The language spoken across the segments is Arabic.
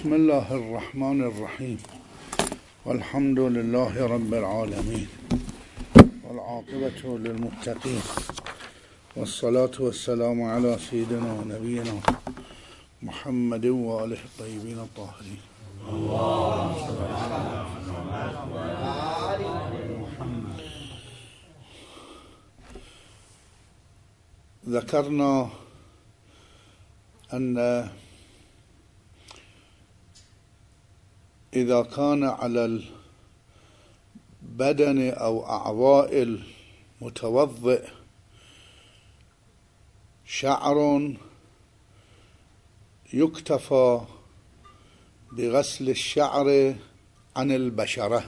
بسم الله الرحمن الرحيم والحمد لله رب العالمين والعاقبة للمتقين والصلاة والسلام على سيدنا ونبينا محمد وآله الطيبين الطاهرين. ذكرنا أن إذا كان على البدن أو أعضاء المتوضئ شعر يكتفى بغسل الشعر عن البشرة،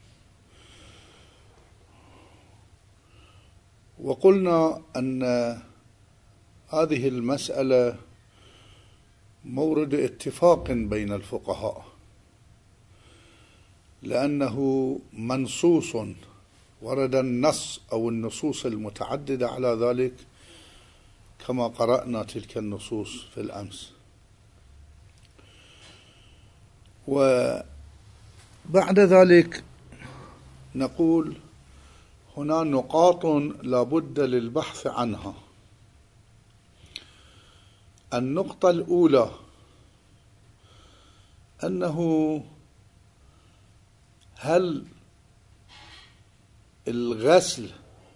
وقلنا أن هذه المسألة مورد اتفاق بين الفقهاء، لأنه منصوص، ورد النص أو النصوص المتعددة على ذلك كما قرأنا تلك النصوص في الأمس. وبعد ذلك نقول هنا نقاط لا بد للبحث عنها. النقطة الأولى أنه هل غسل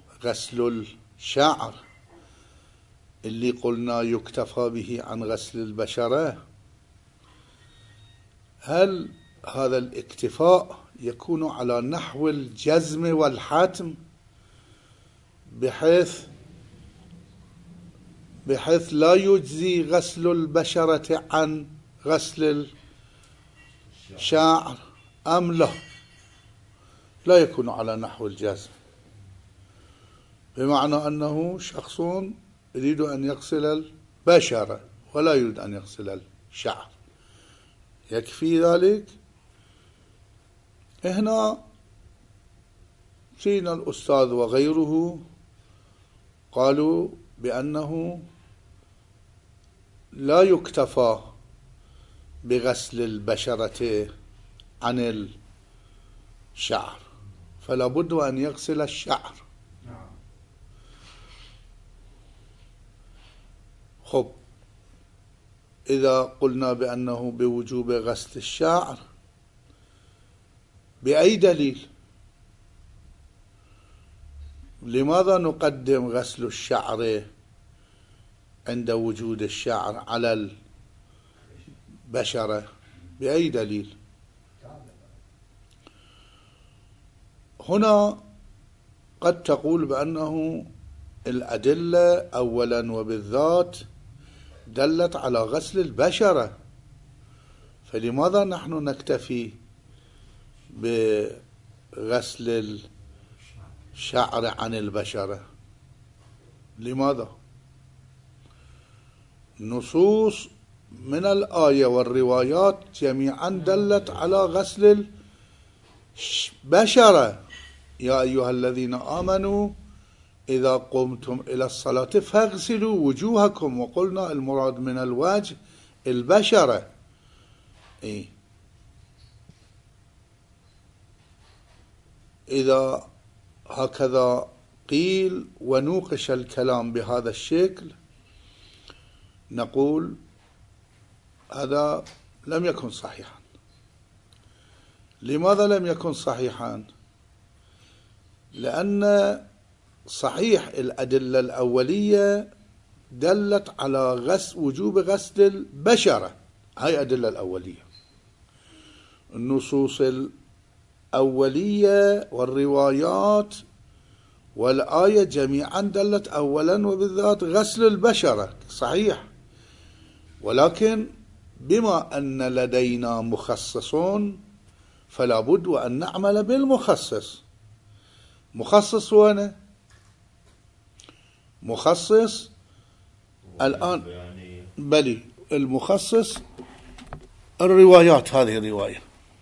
الشعر اللي قلنا يكتفى به عن غسل البشرة، هل هذا الاكتفاء يكون على نحو الجزم والحتم بحيث لا يجزي غسل البشرة عن غسل الشعر، أم لا يكون على نحو الجزم، بمعنى أنه شخص يريد أن يغسل البشرة ولا يريد أن يغسل الشعر، يكفي ذلك؟ هنا فينا الأستاذ وغيره قالوا بأنه لا يكتفى بغسل البشرة عن الشعر، فلا بد أن يغسل الشعر. خب، إذا قلنا بأنه بوجوب غسل الشعر، بأي دليل؟ لماذا نقدم غسل الشعر عند وجود الشعر على البشرة؟ بأي دليل؟ هنا قد تقول بأنه الأدلة أولا وبالذات دلت على غسل البشرة، فلماذا نحن نكتفي بغسل الشعر عن البشرة؟ لماذا؟ نصوص من الآية والروايات جميعا دلت على غسل البشرة. يا أيها الذين آمنوا إذا قمتم إلى الصلاة فاغسلوا وجوهكم، وقلنا المراد من الوجه البشرة. إذا هكذا قيل ونوقش الكلام بهذا الشكل، نقول هذا لم يكن صحيحا. لماذا لم يكن صحيحا؟ لأن صحيح الأدلة الأولية دلت على وجوب غسل البشرة، هاي أدلة الأولية. النصوص الأولية والروايات والآية جميعا دلت أولا وبالذات غسل البشرة، صحيح. ولكن بما أن لدينا مخصصون فلا بد أن نعمل بالمخصص. مخصص وين؟ مخصص الآن بلي المخصص الروايات. هذه الرواية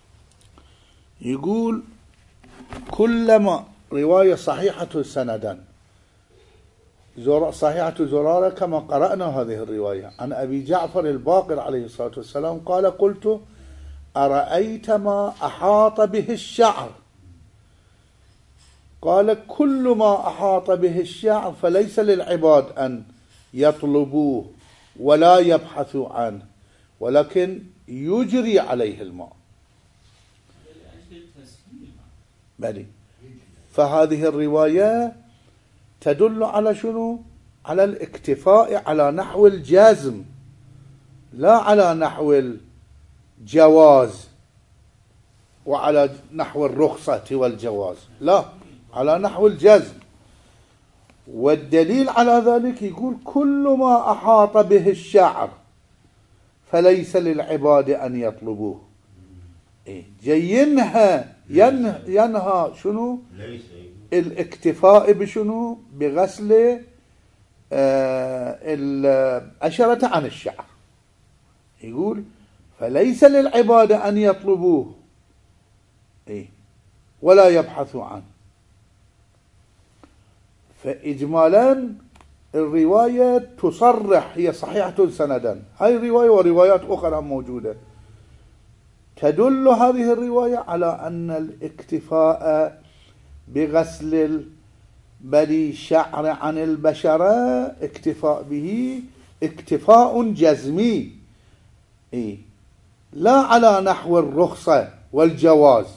يقول كلما رواية صحيحة سندا صحيحة زرارة كما قرأنا هذه الرواية عن أبي جعفر الباقر عليه الصلاة والسلام قال: قلت أرأيت ما أحاط به الشعر؟ قال كل ما أحاط به الشعر فليس للعباد أن يطلبوه ولا يبحثوا عنه، ولكن يجري عليه الماء. بلي. فهذه الرواية تدل على شنو؟ على الاكتفاء على نحو الجازم، لا على نحو الجواز وعلى نحو الرخصة والجواز، لا، على نحو الجزم. والدليل على ذلك يقول كل ما أحاط به الشعر فليس للعباد أن يطلبوه. ينهى شنو؟ الاكتفاء بشنو؟ بغسل الأشرة عن الشعر. يقول فليس للعباد أن يطلبوه ولا يبحثوا عنه. فإجمالا الرواية تصرح، هي صحيحة سندا، هاي الرواية وروايات أخرى موجودة، تدل هذه الرواية على أن الاكتفاء بغسل بلي الشعر عن البشرة اكتفاء به اكتفاء جزمي، لا على نحو الرخصة والجواز.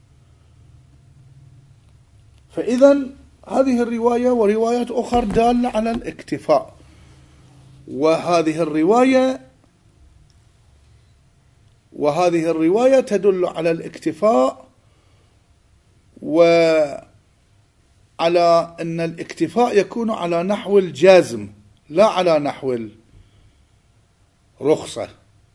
فإذا هذه الرواية وروايات أخرى دالة على الاكتفاء، وهذه الرواية تدل على الاكتفاء، وعلى أن الاكتفاء يكون على نحو الجازم لا على نحو الرخصة.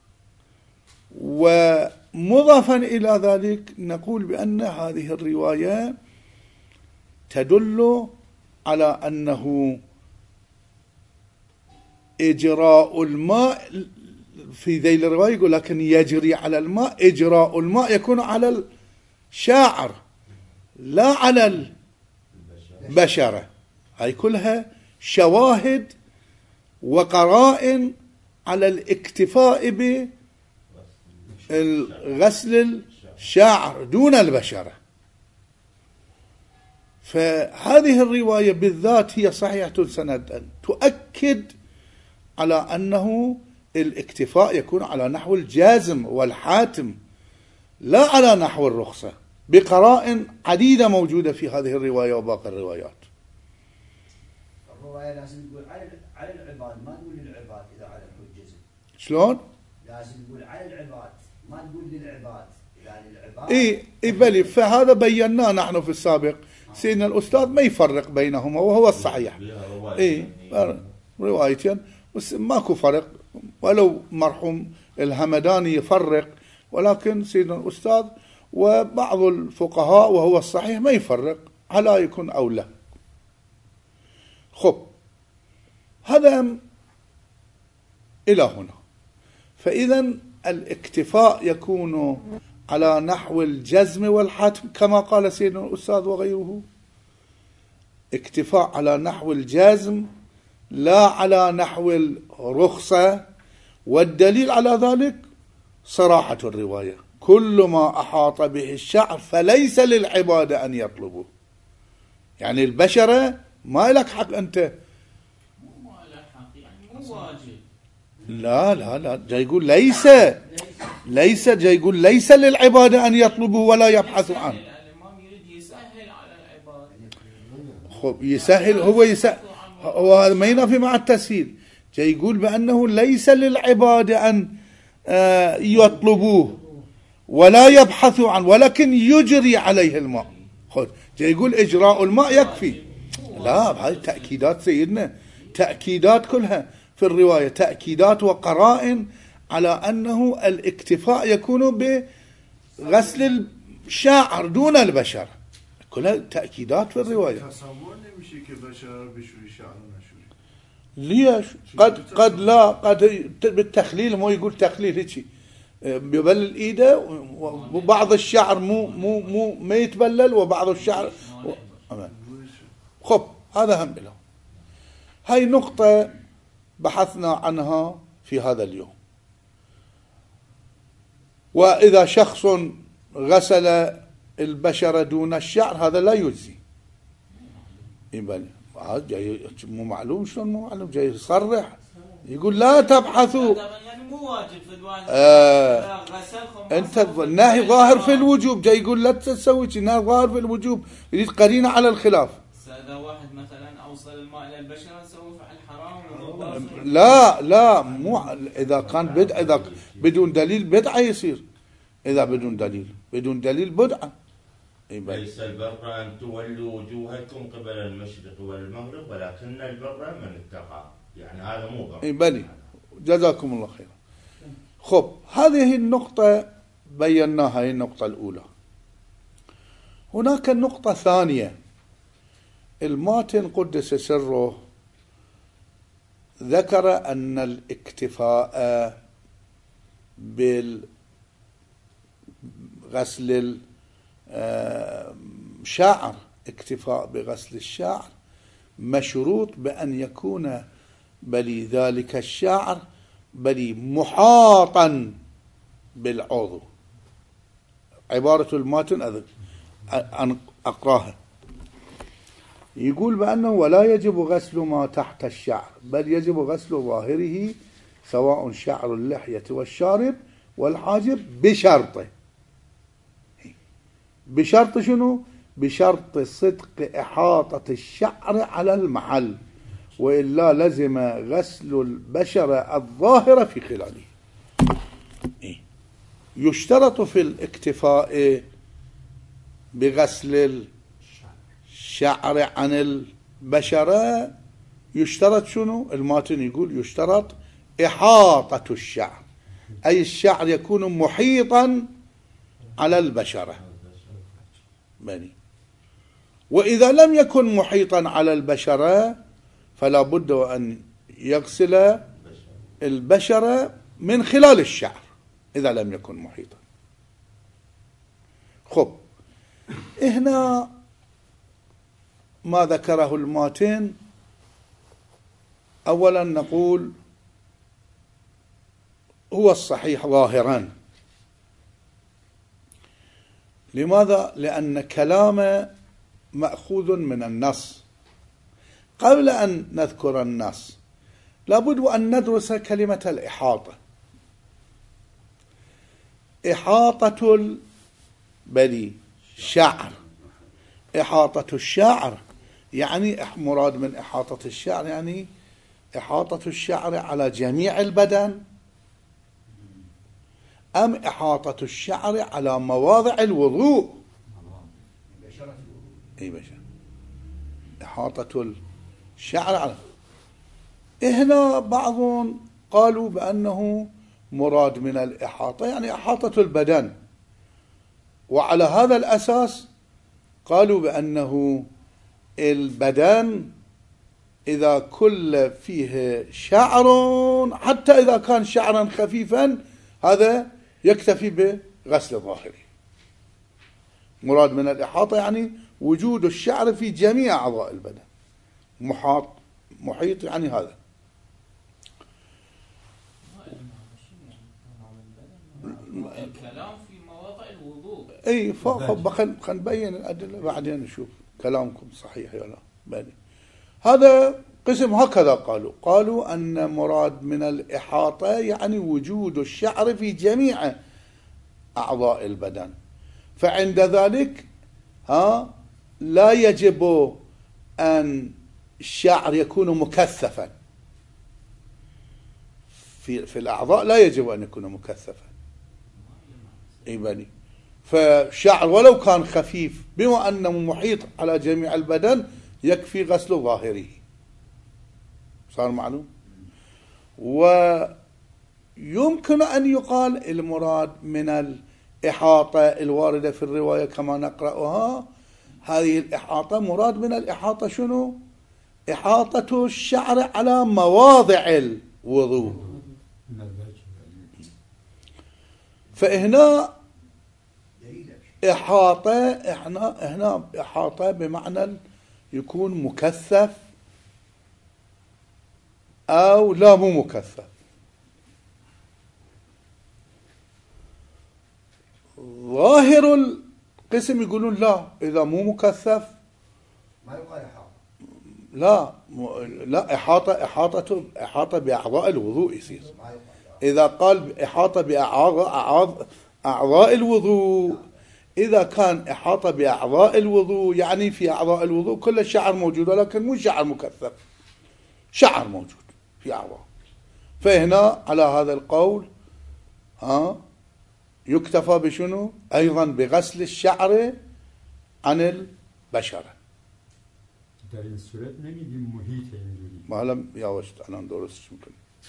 ومضافا إلى ذلك نقول بأن هذه الرواية تدل على أنه إجراء الماء في ذيل الرواية يقول لكن يجري على الماء، إجراء الماء يكون على الشاعر لا على البشرة. هاي كلها شواهد وقرائن على الاكتفاء بغسل الشاعر دون البشرة. فهذه الرواية بالذات هي صحيحة سندا، تؤكد على أنه الاكتفاء يكون على نحو الجازم والحاتم لا على نحو الرخصة، بقرائن عديدة موجودة في هذه الرواية وباقي الروايات. الرواية لازم تقول على العباد، ما تقول للعباد إذا على الجزم. شلون؟ لازم تقول على العباد، ما تقول للعباد إذا للعباد. إيه بلي. فهذا بيناه نحن في السابق. سيدنا الأستاذ ما يفرق بينهما وهو الصحيح. روايتين بس ماكو فرق، ولو مرحوم الهمداني يفرق، ولكن سيدنا الأستاذ وبعض الفقهاء وهو الصحيح ما يفرق، على يكون أولى. خب، هذا إلى هنا. فإذا الاكتفاء يكون على نحو الجزم والحتم كما قال سيدنا الأستاذ وغيره، اكتفاء على نحو الجزم لا على نحو الرخصة. والدليل على ذلك صراحة الرواية كل ما أحاط به الشعر فليس للعباد أن يطلبوه. يعني البشرة ما لك حق أنت، ما لك حق يعني مو واجب. لا جاي يقول ليس جاي يقول ليس للعباد أن يطلبوا ولا يبحثوا عنه. الإمام يريد يسهل على العباد. خب يسهل، هو هذا ما ينافي مع التسهيل. جاي يقول بأنه ليس للعباد أن يطلبوه ولا يبحثوا عنه ولكن يجري عليه الماء. خب جاي يقول إجراء الماء يكفي. لا، هذه تأكيدات سيدنا، تأكيدات كلها في الرواية، تأكيدات وقرائن على أنه الاكتفاء يكون بغسل الشاعر دون البشر، كلها تأكيدات في الرواية. تصور نمیشه که بشر بشوری شعر نشوری. ليش؟ قد لا، قد بالتخليل، مو يقول تخليل هيك بيبلل ايده، وبعض الشعر مو ما يتبلل وبعض الشعر خب هذا هم له. هاي نقطة بحثنا عنها في هذا اليوم. وإذا شخص غسل البشرة دون الشعر هذا لا يجزي. يبقى جاي مو معلوم، شلون مو معلوم؟ جاي يصرح يقول لا تبحثوا. يعني مو واجب في الواجب. انت النهي ظاهر في الوجوب، جاي يقول لا تسوي شيء، النهي ظاهر في الوجوب، يريد قرينه على الخلاف. اذا واحد مثلا اوصل الماء الى البشره سوى فعل حرام. لا مو اذا كان بدعه، اذا بدون دليل بدعه يصير، اذا بدون دليل بدعه. ليس البر أن تولوا وجوهكم قبل المشرق والمغرب ولكن البر من اتقى، يعني هذا مو بر. بلي جزاكم الله خير. خب هذه النقطة بيناها، هي النقطة الأولى. هناك النقطة ثانية، الماتن قدس سره ذكر أن الاكتفاء بغسل الشعر، اكتفاء بغسل الشعر مشروط بأن يكون بلي ذلك الشعر بلي محاطا بالعضو. عبارة الماتن أقراها، يقول بأنه ولا يجب غسل ما تحت الشعر، بل يجب غسل ظاهره سواء شعر اللحية والشارب والحاجب بشرطه. بشرط شنو؟ بشرط صدق إحاطة الشعر على المحل، وإلا لزم غسل البشرة الظاهرة في خلاله. يشترط في الاكتفاء بغسل الشعر عن البشرة، يشترط شنو؟ الماتن يقول يشترط إحاطة الشعر، أي الشعر يكون محيطا على البشرة. وإذا لم يكن محيطا على البشرة فلا بد أن يغسل البشرة من خلال الشعر إذا لم يكن محيطا. خب هنا ما ذكره الماتن، أولا نقول هو الصحيح ظاهرا. لماذا؟ لأن كلامه مأخوذ من النص. قبل أن نذكر النص لابد أن ندرس كلمة الإحاطة. إحاطة البلي شعر، إحاطة الشعر يعني مراد من إحاطة الشعر يعني إحاطة الشعر على جميع البدن، أم إحاطة الشعر على مواضع الوضوء؟ أي بشر إحاطة الشعر على. هنا بعض قالوا بأنه مراد من الإحاطة يعني إحاطة البدن، وعلى هذا الأساس قالوا بأنه البدن إذا كل فيه شعر حتى إذا كان شعرا خفيفا هذا يكتفي بغسل ظاهره. مراد من الإحاطة يعني وجود الشعر في جميع أعضاء البدن، محيط يعني هذا. الكلام في مواضع الوضوء. اي خلينا نبين الأدلة بعدين نشوف كلامكم صحيح ولا لا. هذا قسم هكذا قالوا أن مراد من الإحاطة يعني وجود الشعر في جميع أعضاء البدن، فعند ذلك لا يجب أن الشعر يكون مكثفا في الأعضاء، لا يجب أن يكون مكثفا. فالشعر ولو كان خفيف بما أنه محيط على جميع البدن يكفي غسل ظاهره. صار معلوم؟ ويمكن أن يقال المراد من الإحاطة الواردة في الرواية كما نقرأها، هذه الإحاطة مراد من الإحاطة شنو؟ إحاطة الشعر على مواضع الوضوء. فهنا إحاطة هنا إحاطة بمعنى يكون مكثف أو لا مو مكثف. ظاهر القسم يقولون لا، إذا مو مكثف ما يقال إحاطة. لا إحاطة بأعضاء الوضوء يصير. ما يقال. إذا قال إحاطة بأعضاء الوضوء، إذا كان إحاطة بأعضاء الوضوء يعني في أعضاء الوضوء كل الشعر موجود، ولكن مو شعر مكثف، شعر موجود في أعضاء. فهنا على هذا القول يكتفى بشنو؟ أيضا بغسل الشعر عن البشرة. در این صورت نمیگیم محیط اینجوری. ما لم ياوشت أنا درست ممكن.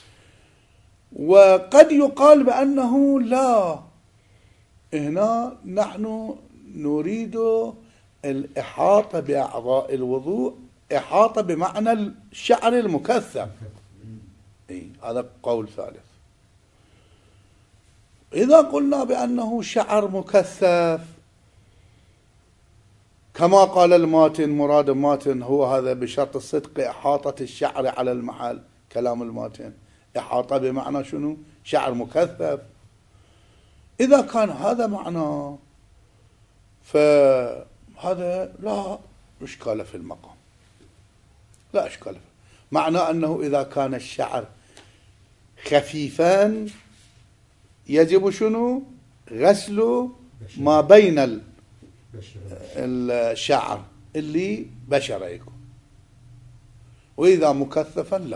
وقد يقال بأنه لا، هنا نحن نريد الإحاطة بأعضاء الوضوء، إحاطة بمعنى الشعر المكثف. هذا قول ثالث. إذا قلنا بأنه شعر مكثف كما قال الماتن، مراد الماتن هو هذا بشرط الصدق إحاطة الشعر على المحل، كلام الماتن إحاطة بمعنى شنو؟ شعر مكثف. إذا كان هذا معنى فهذا لا إشكال في المقام، لا إشكال. معنى أنه إذا كان الشعر خفيفا يجب شنو؟ غسل ما بين الشعر اللي بشرة يكون، وإذا مكثفا لا.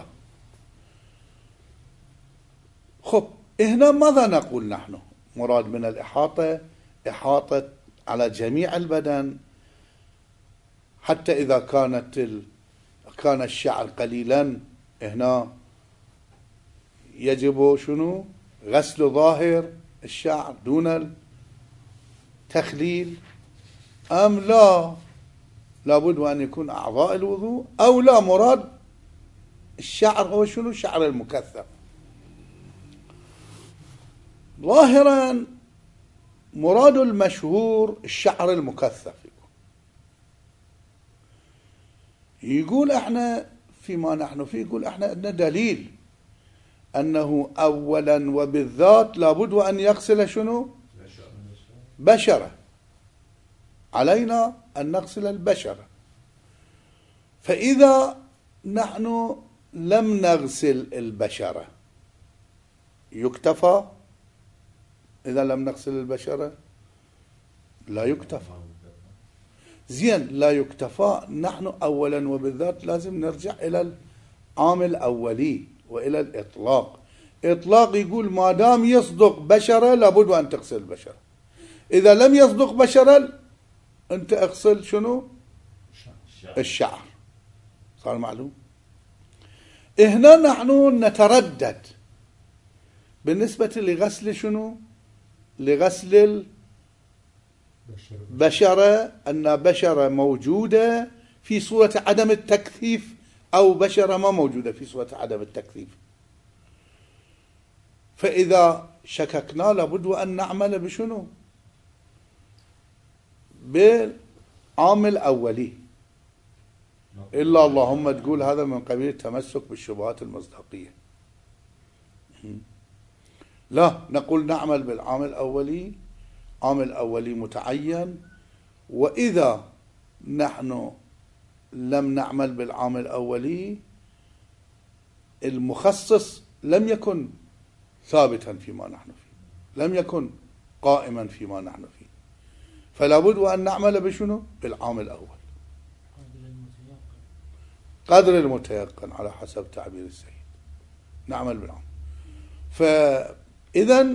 خب هنا ماذا نقول نحن؟ مراد من الإحاطة إحاطة على جميع البدن، حتى إذا كان الشعر قليلا هنا يجب شنو؟ غسل ظاهر الشعر دون التخليل، أم لا لابد أن يكون أعضاء الوضوء، أو لا مراد الشعر هو شنو؟ الشعر المكثف. ظاهرا مراد المشهور الشعر المكثف. يقول احنا فيما نحن فيه، يقول احنا عندنا دليل أنه أولا وبالذات لابد أن يغسل شنو؟ بشرة، علينا أن نغسل البشرة. فإذا نحن لم نغسل البشرة يكتفى؟ إذا لم نغسل البشرة لا يكتفى. زين لا يكتفى، نحن أولا وبالذات لازم نرجع إلى العامل الأولي وإلى الإطلاق. إطلاق يقول ما دام يصدق بشرة لابد أن تغسل البشرة. إذا لم يصدق بشرة أنت اغسل شنو؟ الشعر. صار معلوم؟ هنا نحن نتردد بالنسبة لغسل شنو؟ لغسل البشرة، أن بشرة موجودة في صورة عدم التكثيف أو بشرة ما موجودة في صورة عدم التكثيف. فإذا شككنا لابد أن نعمل بشنو؟ بالعامل أولي، إلا اللهم تقول هذا من قبيل التمسك بالشبهات المصداقية. لا، نقول نعمل بالعامل الأولي، عامل أولي متعين. وإذا نحن لم نعمل بالعامل الأولي المخصص لم يكن ثابتا فيما نحن فيه، لم يكن قائما فيما نحن فيه، فلا بد أن نعمل بشنو؟ بالعامل الأول، قدر المتيقن على حسب تعبير السيد، نعمل بالعامل. فإذا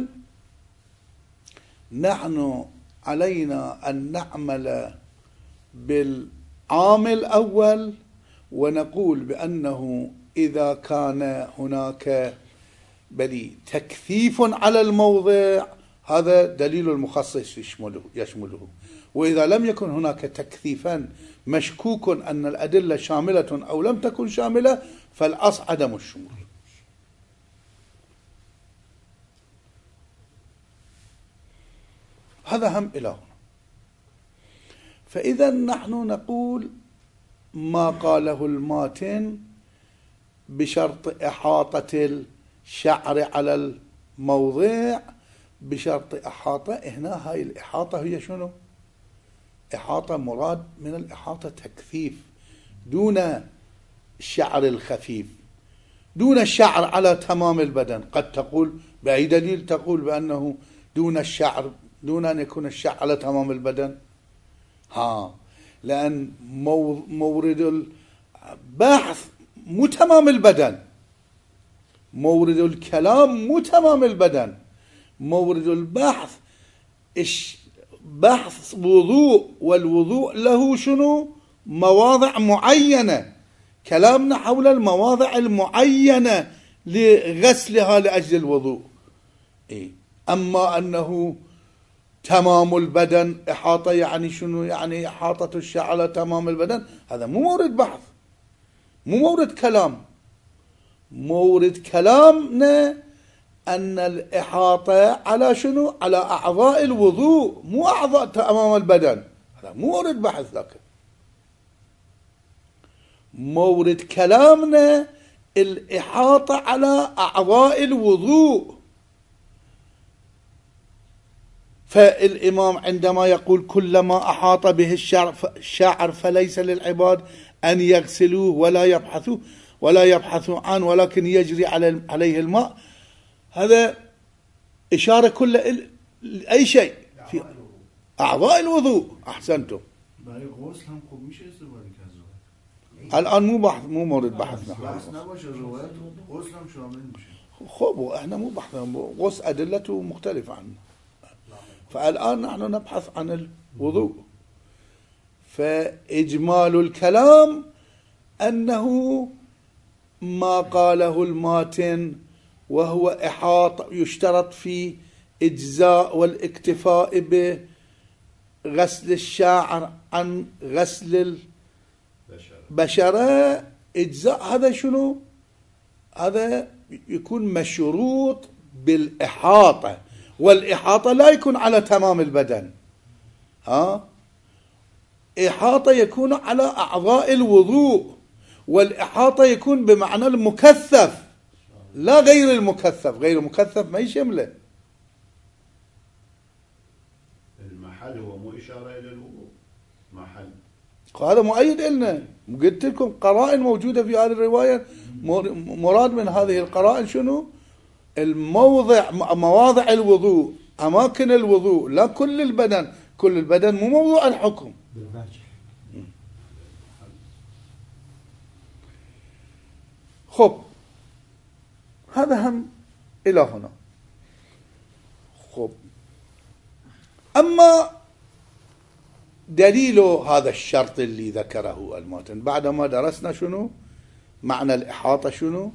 نحن علينا أن نعمل بالعامل الأول، ونقول بأنه إذا كان هناك تكثيف على الموضع هذا دليل المخصص يشمله، وإذا لم يكن هناك تكثيفا مشكوك أن الأدلة شاملة أو لم تكن شاملة فالأصل عدم الشمول. هذا هم إلى هنا. فإذا نحن نقول ما قاله الماتن بشرط إحاطة الشعر على الموضع بشرط إحاطة. هنا هاي الإحاطة هي شنو؟ إحاطة مراد من الإحاطة تكثيف دون الشعر الخفيف، دون الشعر على تمام البدن. قد تقول بأي دليل تقول بأنه دون الشعر، دون أن يكون الشعر على تمام البدن؟ لأن مورد البحث مو تمام البدن، مورد الكلام مو تمام البدن، مورد البحث بحث وضوء، والوضوء له شنو؟ مواضع معينة. كلامنا حول المواضع المعينة لغسلها لأجل الوضوء. أما أنه تمام البدن إحاطة يعني شنو؟ يعني إحاطة الشعر على تمام البدن، هذا مو مورد بحث، مو مورد كلام. مورد كلامنا أن الإحاطة على شنو؟ على أعضاء الوضوء، مو أعضاء تمام البدن. هذا مو مورد بحث. لكن مورد كلامنا الإحاطة على أعضاء الوضوء. فالإمام عندما يقول كلما أحاط به الشعر فليس للعباد أن يغسلوه ولا يبحثوا عنه ولكن يجري عليه الماء، هذا إشارة كل أي شيء في أعضاء الوضوء. أحسنتم. الآن مو مورد بحثنا. خب احنا مو بحثنا، غسل أدلته مختلفة عنه. فالآن نحن نبحث عن الوضوء. فإجمال الكلام أنه ما قاله الماتن وهو إحاطة، يشترط في إجزاء والاكتفاء بغسل الشعر عن غسل البشرة. إجزاء هذا شنو؟ هذا يكون مشروط بالإحاطة، والإحاطة لا يكون على تمام البدن. إحاطة يكون على أعضاء الوضوء، والإحاطة يكون بمعنى المكثف لا غير المكثف. غير المكثف ما يشمله. المحل هو مو إشارة إلى الوضوء، محل هذا مؤيد لنا. قلت لكم قرائن موجودة في هذه الرواية. مراد من هذه القرائن شنو؟ الموضع، مواضع الوضوء، أماكن الوضوء، لا كل البدن. كل البدن مو موضوع الحكم. خب هذا هم إلى هنا. خب أما دليل هذا الشرط اللي ذكره الماتن بعدما درسنا شنو معنى الإحاطة، شنو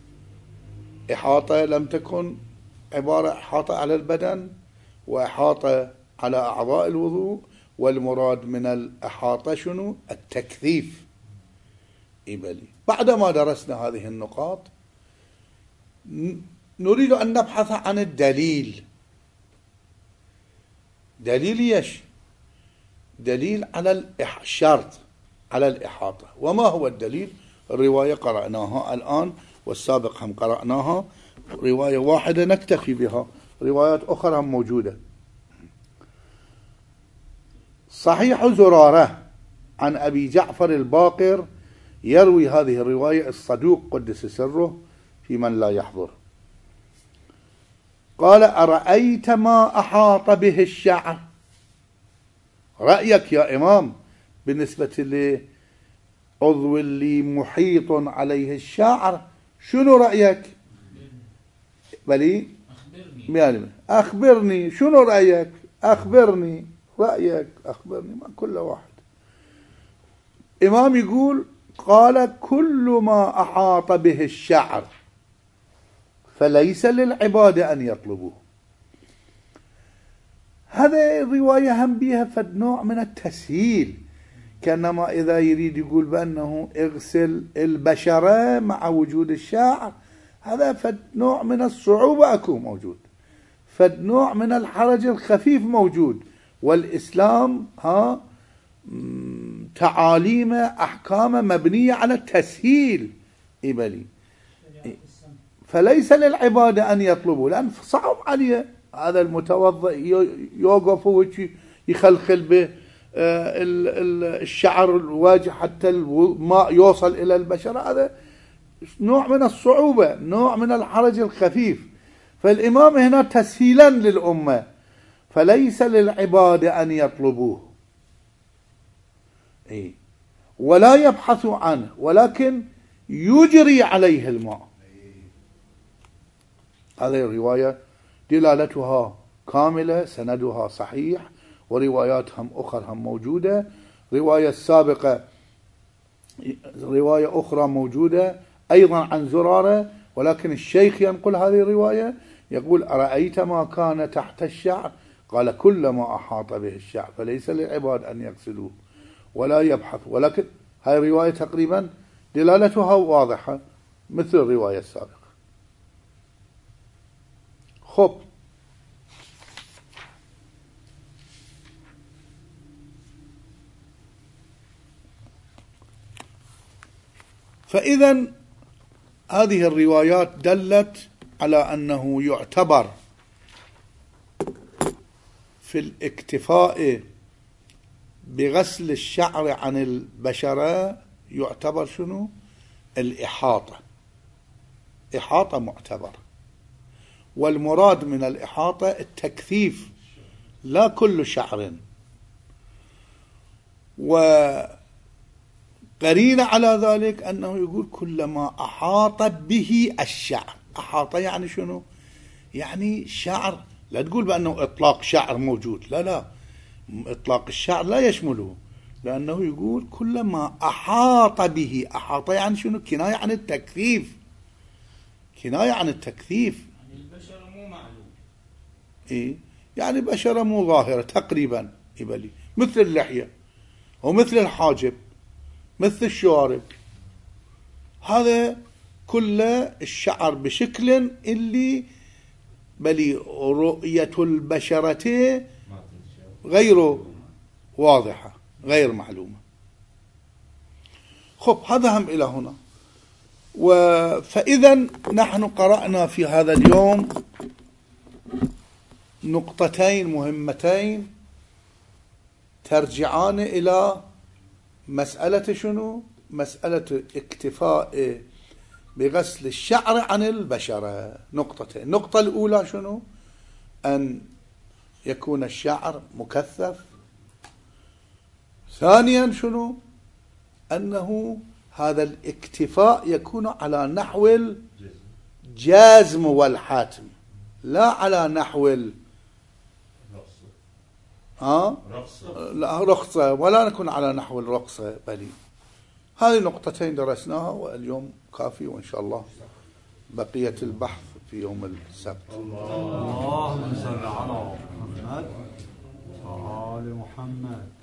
إحاطة لم تكن عبارة إحاطة على البدن وإحاطة على أعضاء الوضوء، والمراد من الإحاطة شنو؟ التكثيف. إبلي بعدما درسنا هذه النقاط نريد أن نبحث عن الدليل. دليل يش؟ دليل على الشرط على الإحاطة. وما هو الدليل؟ الرواية قرأناها الآن والسابق هم قرأناها، رواية واحدة نكتفي بها، روايات أخرى هم موجودة. صحيح زرارة عن أبي جعفر الباقر يروي هذه الرواية الصدوق قدس سره في من لا يحضر. قال: أرأيت ما أحاط به الشعر؟ رأيك يا إمام بالنسبة لعضو اللي محيط عليه الشعر، شنو رأيك؟ بلي أخبرني شنو رأيك؟ أخبرني رأيك، أخبرني. ما كل واحد. إمام يقول: قال: كل ما أحاط به الشعر فليس للعباد أن يطلبوه. هذا الرواية هم بيها فد نوع من التسهيل، كأنما إذا يريد يقول بأنه اغسل البشرة مع وجود الشعر، هذا فد نوع من الصعوبة أكو موجود، فد نوع من الحرج الخفيف موجود. والإسلام تعاليم أحكام مبنية على التسهيل. إبلي فليس للعبادة أن يطلبوا، لأن صعب عليه هذا المتوضئ يوقف ويجي يخلخل به الشعر الواجه حتى الماء يوصل إلى البشرة، هذا نوع من الصعوبة، نوع من الحرج الخفيف. فالإمام هنا تسهيلا للأمة، فليس للعباد أن يطلبوه ولا يبحثوا عنه، ولكن يجري عليه الماء. هذه الرواية دلالتها كاملة، سندها صحيح، وروايات هم أخرى هم موجودة. رواية السابقة رواية أخرى موجودة أيضا عن زرارة، ولكن الشيخ ينقل هذه الرواية يقول: أرأيت ما كان تحت الشعر؟ قال: كل ما أحاط به الشعر، فليس للعباد أن يغسلوه ولا يبحثوا. ولكن هذه الرواية تقريبا دلالتها واضحة مثل الرواية السابقة. خب، فإذا هذه الروايات دلت على أنه يعتبر في الاكتفاء بغسل الشعر عن البشرة يعتبر شنو؟ الإحاطة، إحاطة معتبر، والمراد من الإحاطة التكثيف لا كل شعر. وقرينة على ذلك أنه يقول كلما أحاط به الشعر. أحاط يعني شنو؟ يعني شعر، لا تقول بأنه إطلاق شعر موجود، لا، إطلاق الشعر لا يشمله، لأنه يقول كلما أحاط به. أحاط يعني شنو؟ كناية عن التكثيف، كناية عن التكثيف. يعني البشرة مو معلوم، يعني بشرة مو ظاهرة تقريبا، يبلي مثل اللحية ومثل الحاجب مثل الشوارب، هذا كله الشعر بشكل اللي بلي رؤية البشرة غير واضحة غير معلومة. خب، هذا هم إلى هنا. فإذا نحن قرأنا في هذا اليوم نقطتين مهمتين ترجعان إلى مسألة شنو؟ مسألة اكتفاء بغسل الشعر عن البشرة. نقطتين. النقطة الأولى شنو؟ أن يكون الشعر مكثف. ثانيا شنو؟ أنه هذا الاكتفاء يكون على نحو الجازم والحاتم، لا على نحو رخصة، ولا نكون على نحو الرخصة. بل هذه نقطتين درسناها، واليوم كافي، وإن شاء الله بقية البحث في يوم السبت. اللهم صل على محمد وآل محمد.